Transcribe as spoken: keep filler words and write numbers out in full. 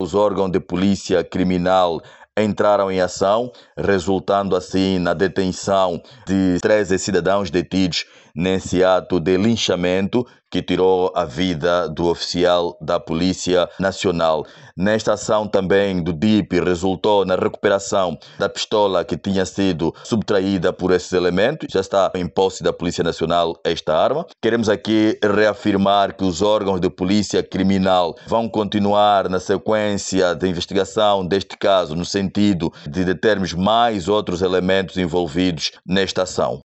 os órgãos de polícia criminal entraram em ação, resultando assim na detenção de treze cidadãos detidos nesse ato de linchamento que tirou a vida do oficial da Polícia Nacional. Nesta ação também do D I P resultou na recuperação da pistola que tinha sido subtraída por esses elementos. Já está em posse da Polícia Nacional esta arma. Queremos aqui reafirmar que os órgãos de polícia criminal vão continuar na sequência de investigação deste caso, no sentido de determos mais outros elementos envolvidos nesta ação.